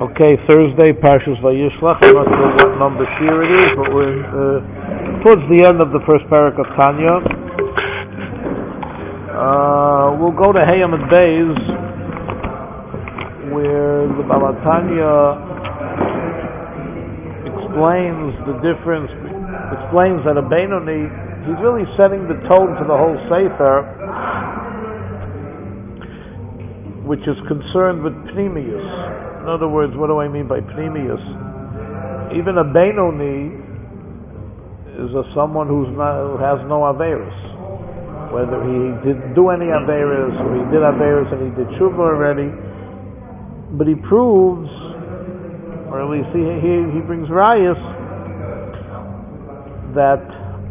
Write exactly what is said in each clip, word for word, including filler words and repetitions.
Okay, Thursday, Parshas Vayishlach. I'm not sure what number shir it is, but we're in, uh, towards the end of the first parak of Tanya. Uh, we'll go to Hayam and Beis, where the Baba Tanya explains the difference, explains that a Benoni, he's really setting the tone for the whole Sefer, which is concerned with Pnimius. In other words, what do I mean by Pnimius? Even a Benoni is a someone who's not, who has no Averis. Whether he didn't do any Averis, or he did Averis and he did Shuvah already, but he proves, or at least he, he, he brings Rayas, that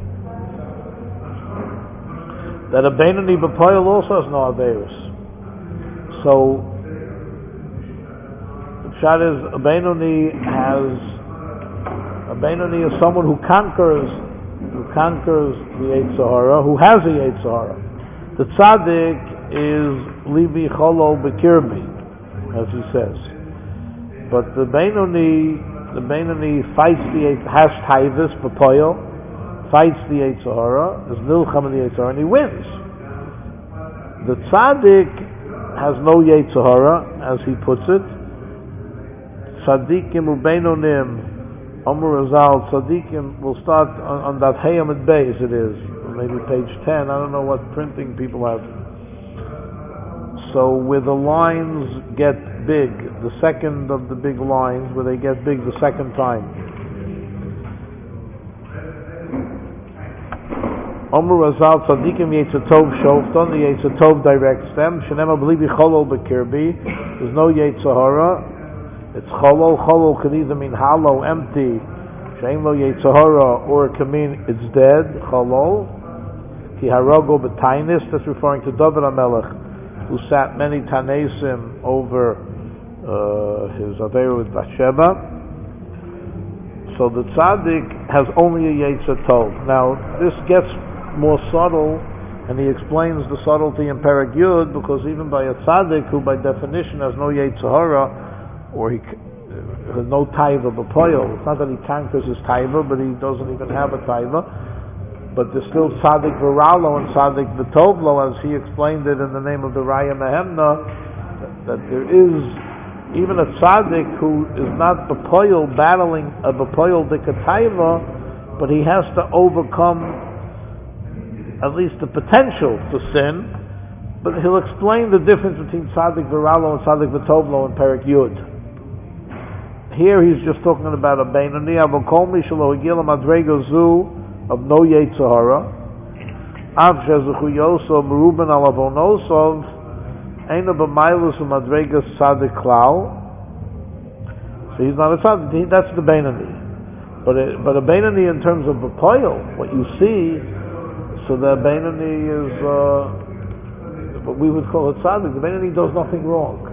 that a Benoni B'Poyel also has no Averis. So Shad is a Benoni has a Benoni is someone who conquers who conquers the Yetzer Hara, who has a Yetzer Hara. The Tzaddik is Libi Cholol Bekirbi, as he says. But the Benoni the Benoni fights the has Taivus B'Poyel, fights the Yetzer Hara, is Nilcham in the Yetzer Hara, and he wins. The Tzaddik has no Yetzer Hara, as he puts it. Tzadikim ubeinonim, Amar Razal, Tzadikim, will start on, on that Hayam at Beis, it is, maybe page ten, I don't know what printing people have. So where the lines get big, the second of the big lines, where they get big the second time. Amar Razal, Tzadikim Yetzer Tov Shofton, the Yetzer Tov directs them, Shenema B'Libi Cholol B'Kirbi, there's no Yetzer Hara. It's cholol. Cholol can either mean hollow, empty, she'ein lo Yetzer Hara, or it can mean it's dead, cholol. Ki harago b'tainis, that's referring to David HaMelech, who sat many tanesim over uh, his Aveira with Bathsheba. So the tzaddik has only a Yetzer Tov. Now, this gets more subtle, and he explains the subtlety in Perek Yud, because even by a tzaddik, who by definition has no Yetzer Hara, or he has no taiva b'poyel. It's not that he conquers his taiva, but he doesn't even have a taiva. But there's still tzaddik v'ralo and tzaddik v'tovlo, as he explained it in the name of the Raya Mehemna, that, that there is even a tzaddik who is not b'poyel, battling a b'poyel dikataiva, but he has to overcome at least the potential to sin. But he'll explain the difference between tzaddik v'ralo and tzaddik v'tovlo in Perek Yud. Here he's just talking about a Benoni, Avokol Mishalo Higila Madrega Zu of no Yetzer Hara, Av Shezuchu Yosov Meruben Alavonosov, Eina B'Mailus Madrega Tzaddik Klau. So he's not a tzaddik. That's the Benoni. But a, but a Benoni in terms of B'Poyel, what you see, so the Benoni is uh, what we would call a tzaddik. The Benoni does nothing wrong.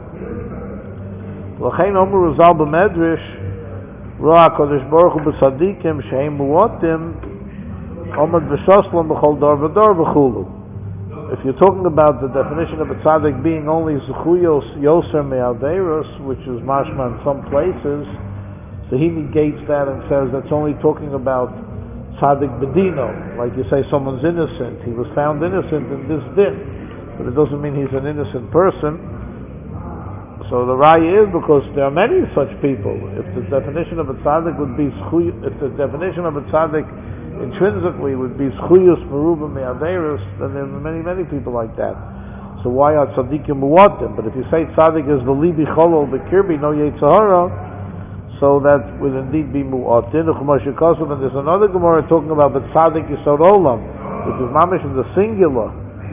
L'chein Omer Razal b'Medrash Ra HaKadosh Baruch Hu b'Tzadikim she'hem mu'atim Omer b'Shoslam b'chol dar v'dar v'chulu. If you're talking about the definition of a tzaddik being only Zechuyos Yoser Me'averos, which is mashma in some places, so he negates that and says that's only talking about tzaddik bedino, like you say someone's innocent, he was found innocent in this din, but it doesn't mean he's an innocent person. So the raya is because there are many such people. If the definition of a tzaddik would be if the definition of a tzaddik intrinsically would be schuyus meruba me'averis, then there are many, many people like that. So why are tzaddikim mu'atim? But if you say tzaddik is the libi cholol b'kirbi no Yetzer Hara, so that would indeed be mu'atim. And there's another Gemara talking about the tzaddik yisod olam, which is mamish in the singular.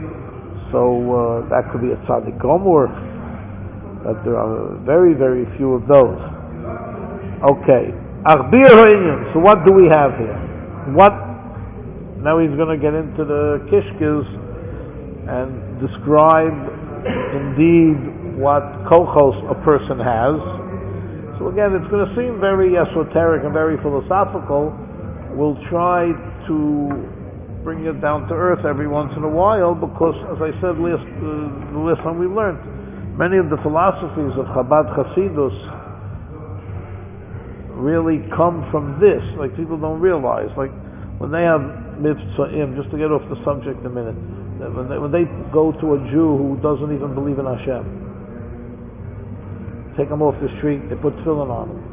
So uh, that could be a tzaddik gomor. That there are very, very few of those. Okay. Achbir ha'inyan. So what do we have here? What? Now he's going to get into the kishkes and describe indeed what kochos a person has. So again, it's going to seem very esoteric and very philosophical. We'll try to bring it down to earth every once in a while, because, as I said last, uh, the last time we learned, many of the philosophies of Chabad Chasidus really come from this. Like people don't realize. Like when they have mitzvahim, just to get off the subject a minute, that when they, when they go to a Jew who doesn't even believe in Hashem, take him off the street, they put tefillin on him.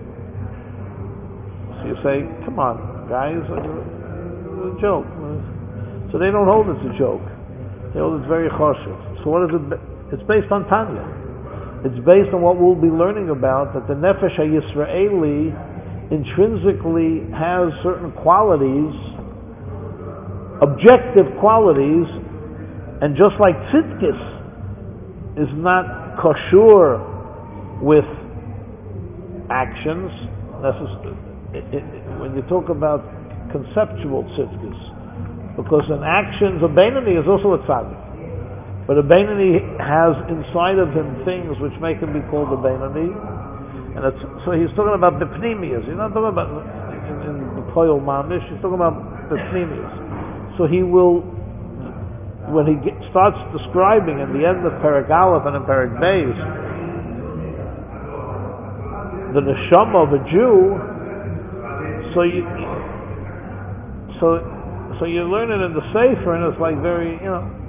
So you say, come on, guys, it's a joke. So they don't hold it's a joke. They hold it's very choshev. So what is it? It's based on Tanya. It's based on what we'll be learning about, that the Nefesh HaYisraeli intrinsically has certain qualities, objective qualities, and just like tzidkis is not kashur with actions, it, it, when you talk about conceptual tzidkis, because an action, a Beinani is also a tzaddik. But a Beinani has inside of him things which make him be called a Beinani. And it's, so he's talking about the pneumias. He's not talking about in, in the Koyol Mamish, he's talking about the pneumias. So he will, when he get, starts describing in the end of Perek Aleph and in Perek Beis, the neshama of a Jew, so you, so, so you learn it in the Sefer, and it's like very, you know,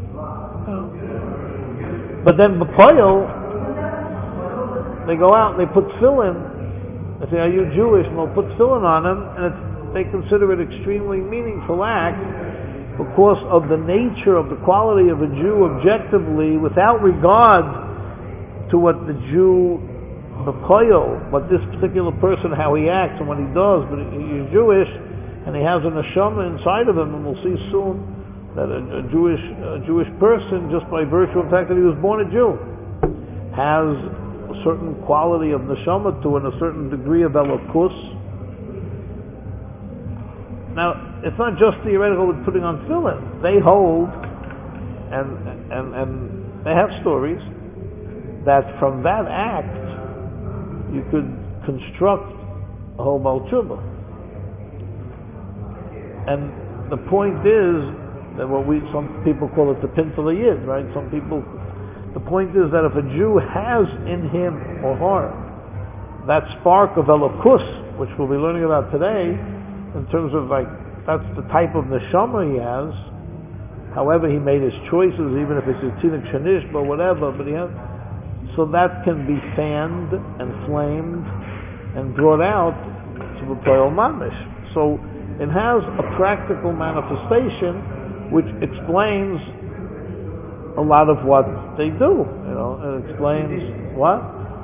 but then B'Poyel, they go out and they put tefillin. They say, "Are you Jewish?" And they'll put tefillin on them, and it's, they consider it extremely meaningful act because of the nature of the quality of a Jew objectively, without regard to what the Jew, B'Poyel, what this particular person, how he acts and what he does. But he's Jewish, and he has a neshama inside of him, and we'll see soon that a, a Jewish a Jewish person, just by virtue of the fact that he was born a Jew, has a certain quality of neshama to and a certain degree of elokus. Now, it's not just theoretical with putting on tefillin. They hold, and and and they have stories that from that act you could construct a whole Baal Tshuva. And the point is that what we, some people call it the Pintel Yid, right? Some people, the point is that if a Jew has in him or her that spark of elokus, which we'll be learning about today, in terms of like, that's the type of neshama he has, however he made his choices, even if it's a tzinik shenish, but whatever, but he has, so that can be fanned and flamed and brought out to the Toil Mamish. So it has a practical manifestation which explains a lot of what they do. You know, it explains what?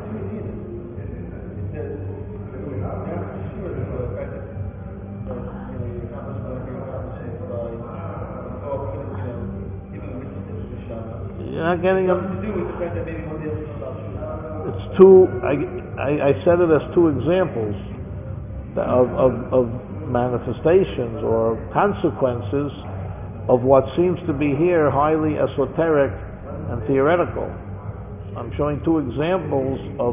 You're not getting them. It's two. I, I, I said it as two examples of, of, of manifestations or consequences of what seems to be here highly esoteric and theoretical. I'm showing two examples of,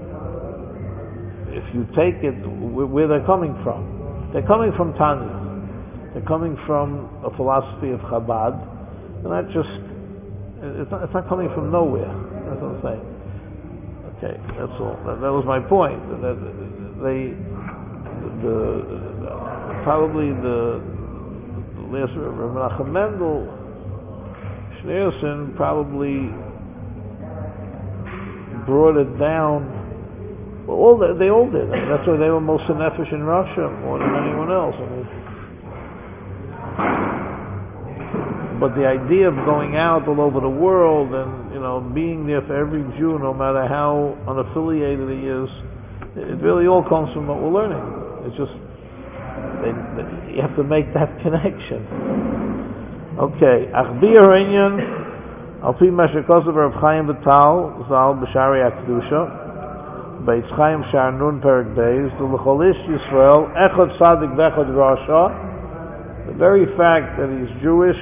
if you take it, where they're coming from. They're coming from Tanya. They're coming from a philosophy of Chabad, and that just, it's not, it's not coming from nowhere. That's what I'm saying. Okay, that's all. That, that was my point. That they, the, the probably the last Rav Menachem Mendel, Schneerson probably brought it down. Well, all the, they all did. I mean, that's why they were most nefesh in Russia more than anyone else. I mean, but the idea of going out all over the world and, you know, being there for every Jew, no matter how unaffiliated he is, it really all comes from what we're learning. It's just They, they, you have to make that connection. Okay, Achbir Inyan, Alpi Mashikosav Rav Chaim Vital, Zal B'Shari Akdusha, Beitz Chaim Shar Nun Perek Beis, the L'cholish Yisrael, Echad Sadik Vechad Rasha, the very fact that he's Jewish,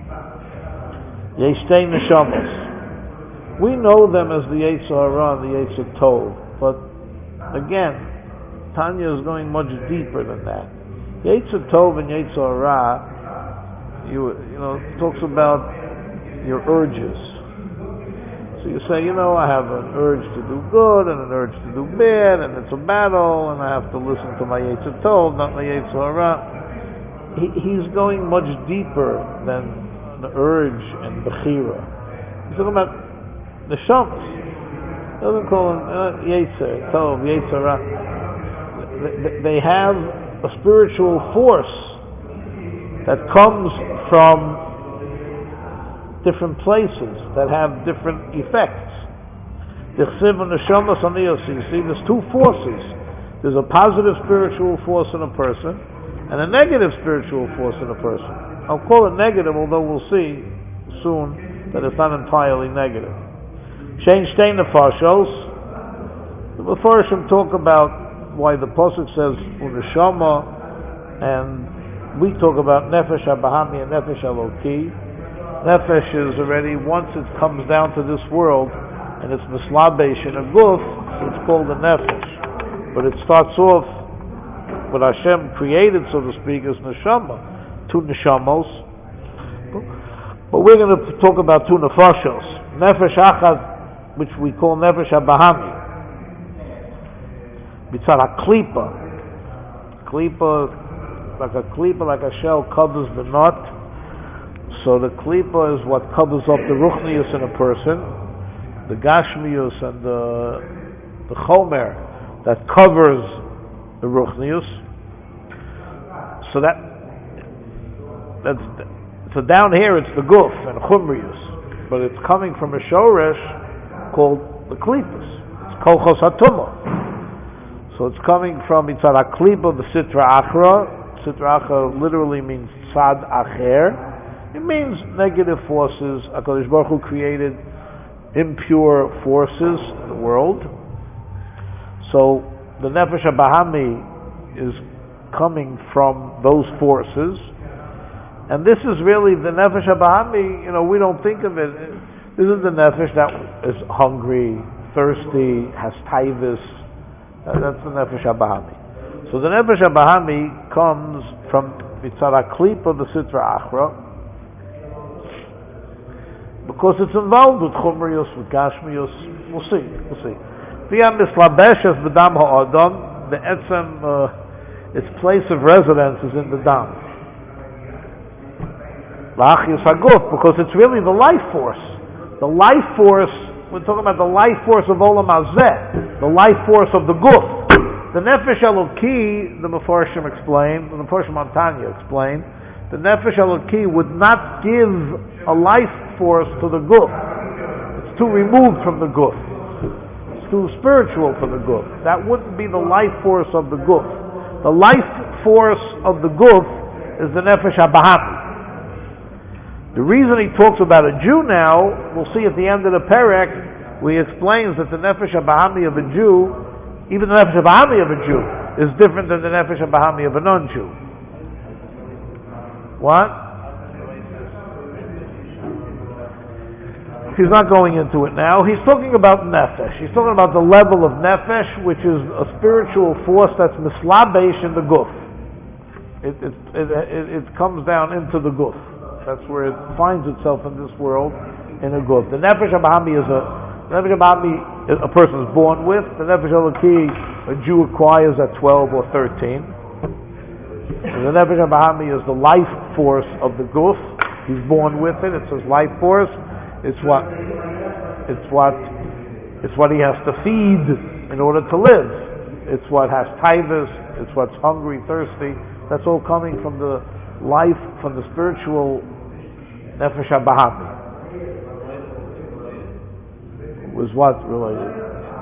Yeshtei Neshamos. We know them as the Yetzer Hara and the Yetzer Tov, but again, Tanya is going much deeper than that. Yetzer Tov and Yetzer Hara, you you know, talks about your urges. So you say, you know, I have an urge to do good and an urge to do bad, and it's a battle, and I have to listen to my Yetzer Tov, not my Yetzer Hara. He, he's going much deeper than the urge and Bechira. He's talking about Neshamas. He doesn't call him uh, Yetzer Tov, Yetzer Hara. They, they have a spiritual force that comes from different places that have different effects. You see, there's two forces. There's a positive spiritual force in a person and a negative spiritual force in a person. I'll call it negative, although we'll see soon that it's not entirely negative. Shein shtei nefashos. The Mefarshim talk about why the Pasuk says uneshama, and we talk about nefesh habahami and nefesh aloki. Nefesh is already, once it comes down to this world, and it's mislabesh in a guf, it's called a nefesh. But it starts off, what Hashem created, so to speak, is neshama, two neshamos. But we're going to talk about two nefashos. Nefesh achad, which we call nefesh habahami. Mitzad ha-klipa. Klipa, like a klipa, like a shell covers the nut. So the klipa is what covers up the ruchnius in a person, the gashmius and the the chomer that covers the ruchnius. So that that's so down here it's the guf and chumrius, but it's coming from a shoresh called the klipas. It's kolchos hatuma. So it's coming from mitzad haklipa the sitra achra. Sitra achra literally means tzad acher. It means negative forces. HaKadosh Baruch Hu created impure forces in the world. So the Nefesh HaBahami is coming from those forces. And this is really the Nefesh HaBahami, you know, we don't think of it. This is the Nefesh that is hungry, thirsty, has taivus. That's the Nefesh HaBahami. So the Nefesh HaBahami comes from Mitzad HaKlipa, the Sitra Achra, because it's involved with chumrius, with gashmius. We'll see, we'll see. V'yam mislabeshes b'dam ha'adam, the etzem, uh, its place of residence is in the dam. La'achiyus haguf, because it's really the life force. The life force, we're talking about the life force of olam hazeh, the life force of the guf. The nefesh eloki, the Mefarshim explained, the Mefarshim on Tanya explained, the nefesh eloki would not give a life force to the guf. It's too removed from the guf. It's too spiritual for the guf. That wouldn't be the life force of the guf. The life force of the guf is the nefesh habahami. The reason he talks about a Jew now, we'll see at the end of the perek, where he explains that the nefesh habahami of a Jew, even the nefesh habahami of a Jew, is different than the nefesh habahami of a non-Jew. What? He's not going into it now. He's talking about nefesh. He's talking about the level of nefesh, which is a spiritual force that's mislabesh in the guf. It, it, it, it, it comes down into the guf. That's where it finds itself in this world, in a guf. The nefesh habahami is a the nefesh habahami is a person is born with. The nefesh eloki a Jew acquires at twelve or thirteen. And the nefesh habahami is the life force of the guf. He's born with it. It's his life force. It's what, it's what, it's what he has to feed in order to live. It's what has taivus. It's what's hungry, thirsty. That's all coming from the life, from the spiritual nefesh habahami. Was what related?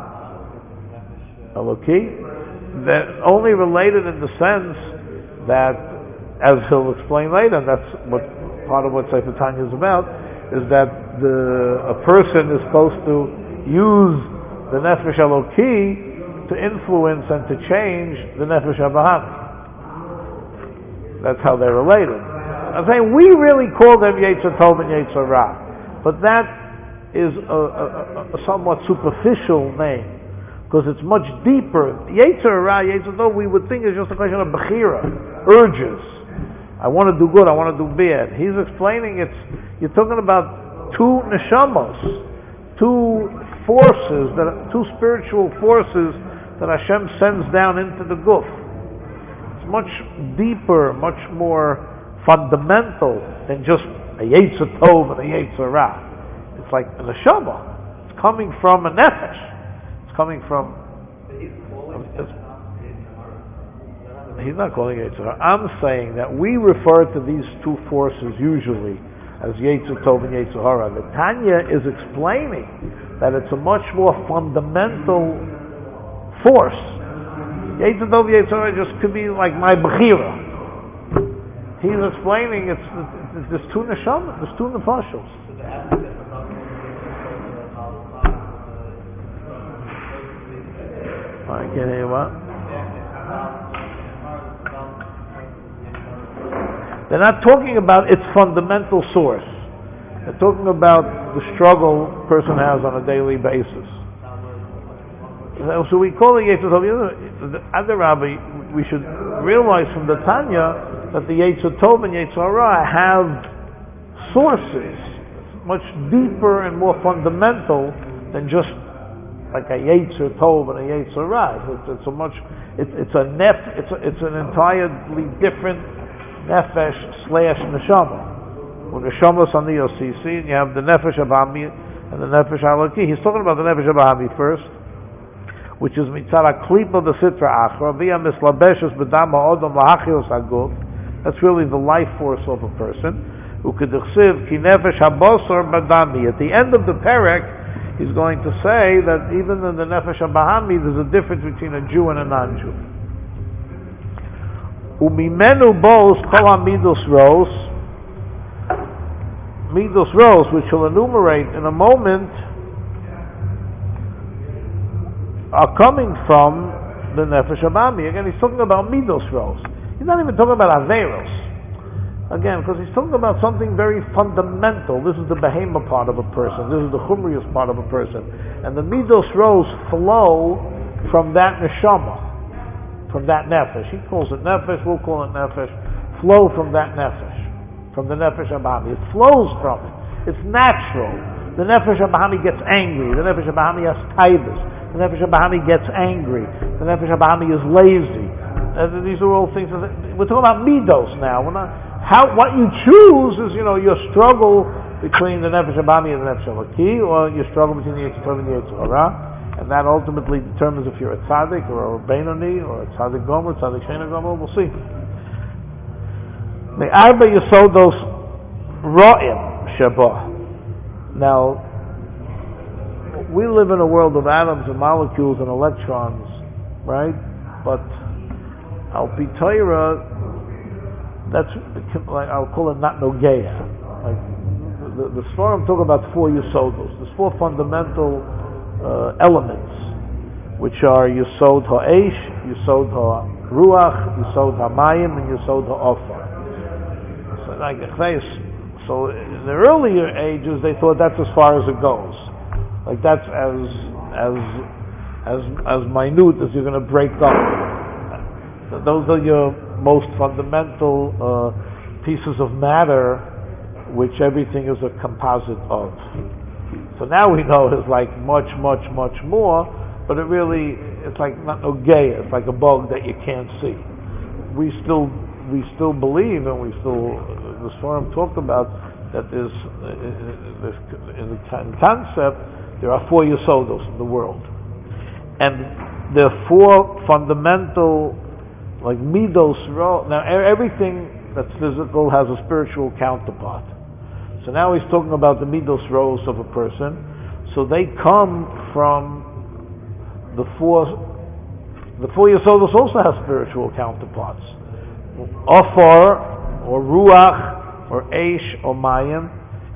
Eloki? That only related in the sense that, as he'll explain later, and that's what part of what Sefer Tanya is about, is that the a person is supposed to use the nefesh eloki to influence and to change the nefesh habahami. That's how they're related. I'm saying we really call them Yetzer Tov and Yetzer Ra, but that is a, a, a somewhat superficial name, because it's much deeper. Yetzer Ra, Yetzer Tov, we would think is just a question of bechira, urges. I want to do good, I want to do bad. He's explaining it's, you're talking about two neshamos. two forces, that two spiritual forces that Hashem sends down into the guf. It's much deeper, much more fundamental than just a Yetzer Tov and a Yetzer Ra. It's like a neshama. It's coming from a nefesh. It's coming from. It's, he's not calling it Yetzer Hara. I'm saying that we refer to these two forces usually as Yetzer Tov and Yetzer Hara. The Tanya is explaining that it's a much more fundamental force. Yetzer Tov, Yetzer Hara just could be like my Bechira. He's explaining it's, it's, there's two neshama, there's two nefashos. I can't hear what? They're not talking about its fundamental source. They're talking about the struggle a person has on a daily basis. So we call it Yetzer Tov. Other Rabbi, we should realize from the Tanya that the Yetzer Tov and Yetzer Hara have sources much deeper and more fundamental than just like a Yetzer Tov and a Yetzer Hara. It's, it's a much, it's, it's a nef, it's a, it's an entirely different nefesh slash neshama. When neshama is on the O C C, and you have the nefesh abami and the nefesh halaki. He's talking about the nefesh abami first, which is mitzara klipa the sitra achra via mislabeshes b'dam ha'odom lahachios haguf. That's really the life force of a person. Who could ki nefesh habosor b'dami. At the end of the perek, he's going to say that even in the nefesh habahami, there's a difference between a Jew and a non-Jew. Umimenu bos kol midos ros, midos ros, which he'll enumerate in a moment, are coming from the nefesh habahami. Again, he's talking about midos ros. He's not even talking about averos. Again, because he's talking about something very fundamental. This is the behemoth part of a person. This is the chumrius part of a person. And the midos ros flow from that neshama, from that nefesh. He calls it nefesh, we'll call it nefesh. Flow from that nefesh, from the nefesh habahami. It flows from it. It's natural. The nefesh habahami gets angry. The nefesh habahami has taivas. The nefesh habahami gets angry. The nefesh habahami is lazy. Uh, these are all things. That, we're talking about midos now. We're not. How, what you choose is, you know, your struggle between the nefesh habahami and the nefesh halaki, or your struggle between the Yetzer Tov and the Yetzer Hara, and that ultimately determines if you're a tzaddik or a benoni or a tzaddik gomer, tzaddik shena gomer. We'll see. The arba yisodos ro'im sheba. Now, we live in a world of atoms and molecules and electrons, right? But al pi Torah, that's like I'll call it not nogeya. Like the, the Sforim talk about four yisodos. There's four fundamental uh, elements, which are yisod ha'esh, yisod ha'ruach, yisod ha'mayim, and yisod ha'ofar. So like so in the earlier ages they thought that's as far as it goes. Like that's as as as as minute as you're going to break up. Those are your most fundamental uh, pieces of matter, which everything is a composite of. So now we know it's like much, much, much more, but it really, it's like not nogeya, it's like a bug that you can't see. We still, we still believe, and we still, this forum talked about that there's, in the concept, there are four yisodos in the world. And there are four fundamental like midos ro. Now everything that's physical has a spiritual counterpart. So now he's talking about the midos ros of a person. So they come from the four. The four yisodos also have spiritual counterparts. Ofar or ruach or eish or mayim.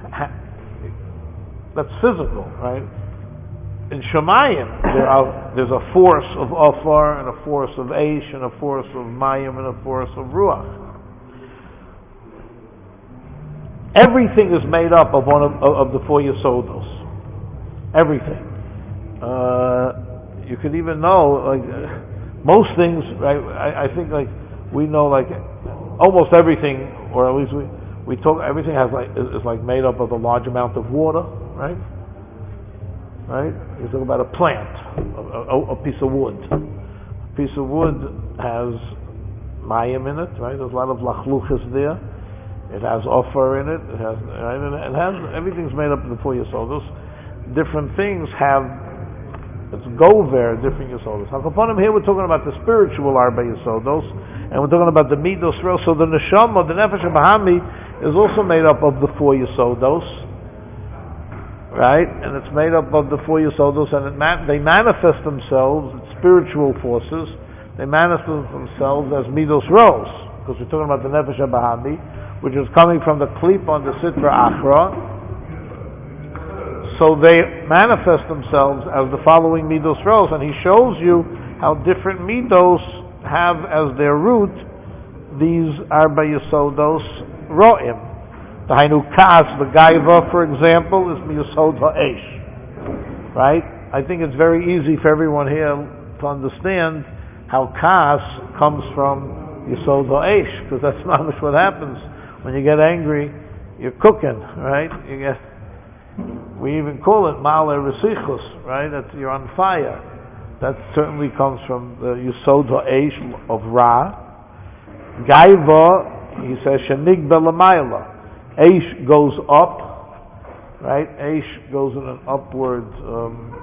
That's physical, right? In Shemayim, there are, there's a force of Ofar, and a force of Eish, and a force of Mayim, and a force of Ruach. Everything is made up of one of, of the four Yisodos. Everything. Uh, you could even know, like, most things, right, I, I think, like, we know, like, almost everything, or at least we, we talk, everything has, like, is, is, like, made up of a large amount of water, right? right? You're talking about a plant, a, a, a piece of wood. A piece of wood has mayim in it, right? There's a lot of lachluchas there. It has offer in it. It has, right? And it has, everything's made up of the four yesodos. Different things have, it's gover, different yesodos. Hakaponim, here we're talking about the spiritual arba yesodos, and we're talking about the midos ro. So the neshama, the nefesh bahami, is also made up of the four yesodos, right? And it's made up of the four yesodos, and it man, they manifest themselves, it's spiritual forces, they manifest themselves as midos ros, because we're talking about the nefesh bahami, which is coming from the klip on the sitra achra. So they manifest themselves as the following midos ros, and he shows you how different midos have as their root these arba yesodos ro'im. The hainu kas, the gaiva, for example, is miyasod ha'esh. Right? I think it's very easy for everyone here to understand how kas comes from yasod ha'esh, because that's not much what happens. When you get angry, you're cooking, right? You get, we even call it ma'ale resichus, right? That you're on fire. That certainly comes from the yasod ha'esh of Ra. Gaiva, he says, shenig belamayla. Eish goes up, right? Eish goes in an upward um,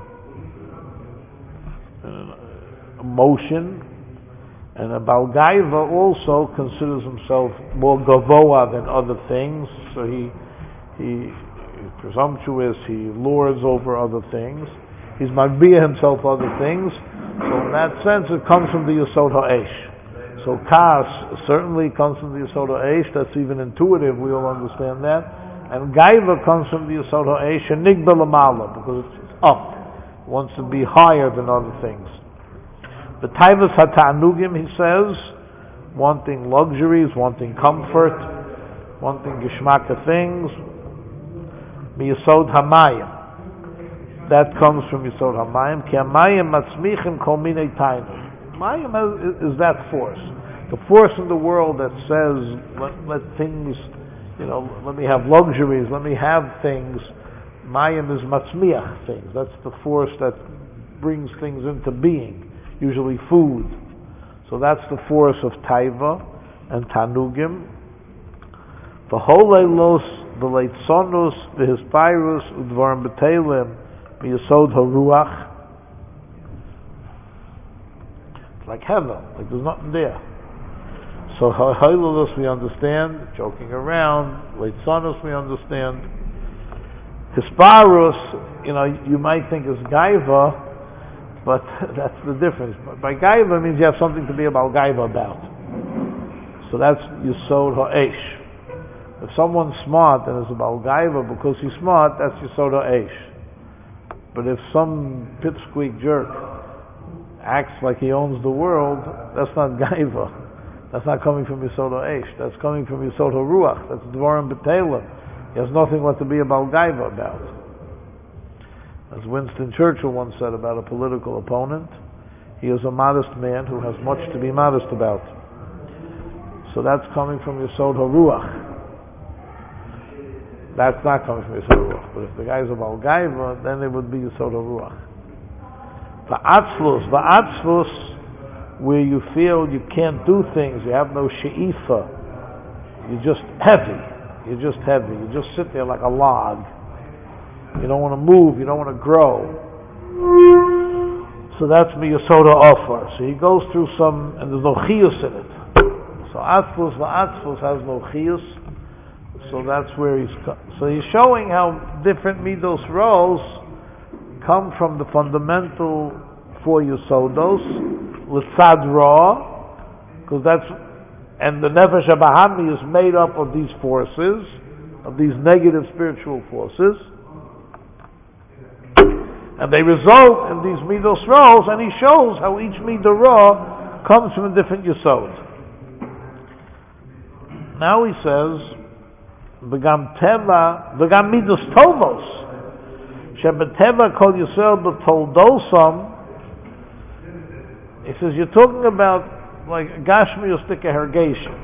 in a motion. And a Baal Gaiva also considers himself more gavoa than other things, so he, he he's presumptuous, he lords over other things, he's magbia himself other things, so in that sense it comes from the Yesod HaEsh. So Kas certainly comes from the Yesod HaEsh, that's even intuitive, we all understand that, and Gaiva comes from the Yesod HaEsh, and Nigba Lamala, because it's up, it wants to be higher than other things. The taivas hatanugim, he says, wanting luxuries, wanting comfort, wanting geshmaka things. Miyasod hamayim. That comes from Yisod hamayim. Ki hamayim matzmichim kol minei tainu. Mayim is that force. The force in the world that says, let, let things, you know, let me have luxuries, let me have things. Mayim is matzmiach things. That's the force that brings things into being. Usually food. So that's the force of taiva and tanugim. V'holeilos v'leitzonus v'hispirus udvarim b'teilim miyasod haruach. It's like heaven, like there's nothing there. So holeilos we understand, joking around. Leitzonus we understand. Hispirus, you know, you might think is gaiva, but that's the difference. By gaiva means you have something to be about gaiva about. So that's Yesod ha'esh. If someone's smart and is about gaiva because he's smart, that's Yesod ha'esh. But if some pipsqueak jerk acts like he owns the world, that's not gaiva. That's not coming from Yesod ha'esh. That's coming from Yesod ha'ruach. That's dvarim b'teilim. He has nothing what to be about gaiva about. As Winston Churchill once said about a political opponent, he is a modest man who has much to be modest about. So that's coming from Yesod HaRuach. That's not coming from Yesod HaRuach. But if the guy is a Baal Gaiva, then it would be Yesod HaRuach. Va'atzlus, va'atzlus, where you feel you can't do things, you have no she'ifa, you're just heavy, you're just heavy, you just sit there like a log. You don't want to move, you don't want to grow. So that's Miyasoda offer. So he goes through some, and there's no chiyus in it. So Atzlus va'atzlus has no chiyus. So that's where he's, so he's showing how different midos roles come from the fundamental four Yesodos, l'tzad ra, because that's, and the Nefesh HaBahami is made up of these forces, of these negative spiritual forces, and they result in these midos roles, and he shows how each midah ra comes from a different yesod. Now he says, "V'gam teva, v'gam midos tovos, shebeteva kol yisrael b'toldosam." He says you're talking about like gashmi ustika hergation.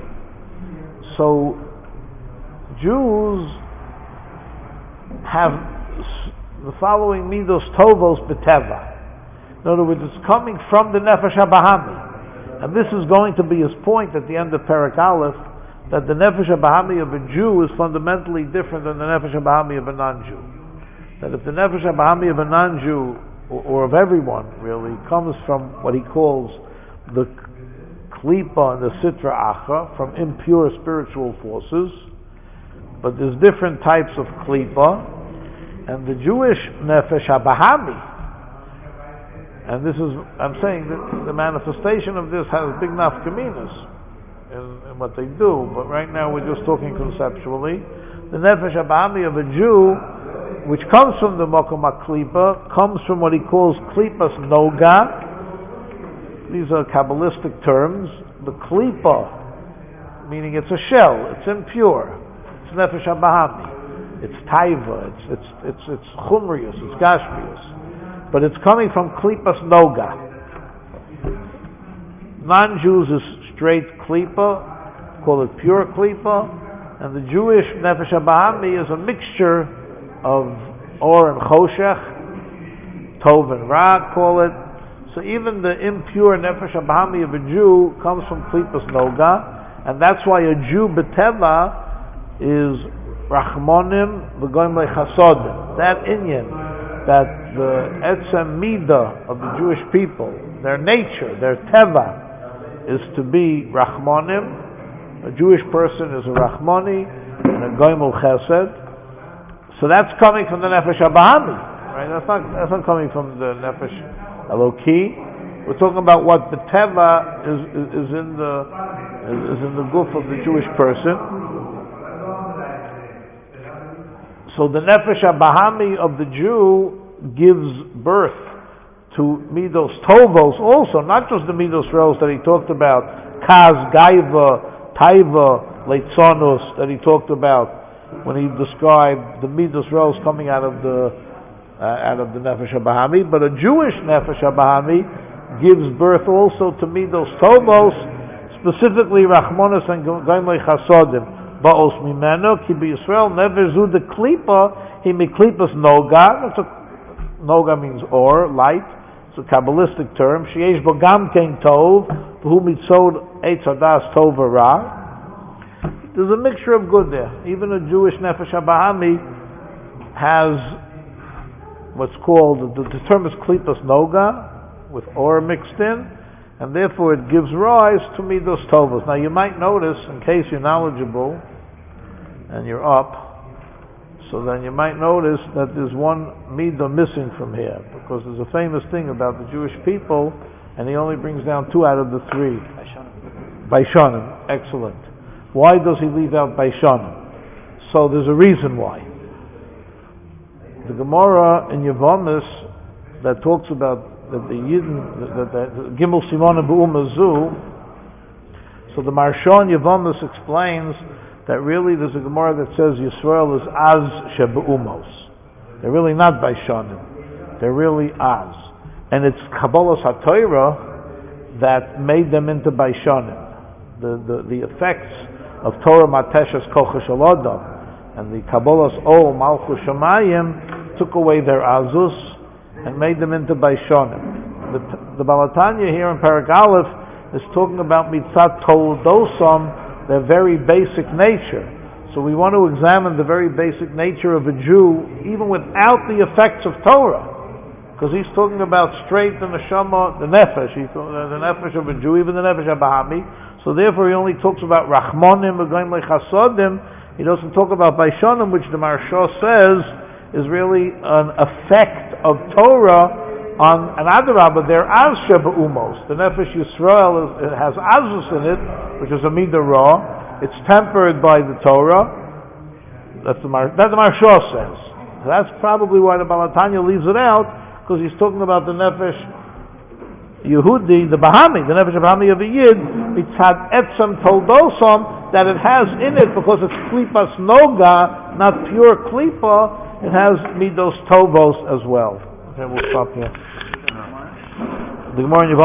So Jews have the following midos tovos beteva. In other words, it's coming from the nefesh habahami, and this is going to be his point at the end of Perek Aleph, that the nefesh habahami of a Jew is fundamentally different than the nefesh habahami of a non-Jew. That if the nefesh habahami of a non-Jew, or, or of everyone really, comes from what he calls the klipa and the sitra acha, from impure spiritual forces, but there's different types of klipa, and the Jewish nefesh habahami, and this is, I'm saying that the manifestation of this has big nafkaminas in, in what they do, but right now we're just talking conceptually. The nefesh habahami of a Jew, which comes from the mokom haklipa, comes from what he calls klipas noga. These are Kabbalistic terms. The klipa, meaning it's a shell, it's impure, it's nefesh habahami, it's taiva, it's it's it's it's chumrius, it's gashmius, but it's coming from klipas noga. Non-Jews is straight klipa, call it pure klipa, and the Jewish nefesh habahami is a mixture of or and choshech, tov and ra, call it. So even the impure nefesh habahami of a Jew comes from klipas noga, and that's why a Jew beteva is rachmonim v'goyim lechasodim. That inyan, that the etzem midah of the Jewish people, their nature, their teva, is to be rachmonim. A Jewish person is a rachmoni and a goyim chesed. So that's coming from the nefesh habahami, right? That's not that's not coming from the nefesh Eloki. We're talking about what the teva is, is, is in the is, is in the guf of the Jewish person. So the nefesh habahami of the Jew gives birth to midos tovos also, not just the midos reos that he talked about, kaz, gaiva, taiva, leitzonus that he talked about when he described the midos reos coming out of the Uh, out of the nefesh habahami, but a Jewish nefesh habahami gives birth also to midos tovos, specifically rachmonos and goyim lechasodim. Baos mimeno ki b'Yisrael never zu de klipa he miklipas noga. That's a, noga means or light. It's a kabbalistic term. Sheyesh bo gam kein tov v'hu mitzod eitz hadas tov ra. There's a mixture of good there. Even a Jewish nefesh habahami has what's called, the, the term is klipas noga, with or mixed in, and therefore it gives rise to midos tovos. Now you might notice, in case you're knowledgeable, and you're up, so then you might notice that there's one midah missing from here, because there's a famous thing about the Jewish people, and he only brings down two out of the three. Baishanim. Excellent. Why does he leave out Baishanim? So there's a reason why. The Gemara in Yevamis that talks about that the Yidden, that the Gimel Simon and Be'umazu, so the Maharsha in Yevamis explains that really there's a Gemara that says Yisrael is Az Shebe'umos. They're really not Baishanim. They're really Az. And it's Kabbalas HaTorah that made them into Baishanim. The, the, the effects of Torah Mateshas Kochesh Alodam and the Kabbalas O Malchus Shamayim took away their azus and made them into Baishanim. The, the Baal HaTanya here in Perek Aleph is talking about Mitzat Toldosam, their very basic nature. So we want to examine the very basic nature of a Jew, even without the effects of Torah. Because he's talking about straight the neshama, the nefesh, he's talking, the nefesh of a Jew, even the nefesh habahami. So therefore he only talks about Rachmonim, V'goyim lechasodim. He doesn't talk about Baishanim, which the Maharsha says is really an effect of Torah on an adarabah. They're az shebe'umos. The nefesh Yisrael is, it has azus in it, which is a midah ra. It's tempered by the Torah. That's the Mar, that the Maharsha says. So that's probably why the Baal HaTanya leaves it out, because he's talking about the nefesh Yehudi, the Bahami, the nefesh Bahami of a Yid. It's had etzem toldosam, that it has in it, because it's klipas noga, not pure klipa. It has midos tovos as well. Okay, we'll stop here. The Gemara in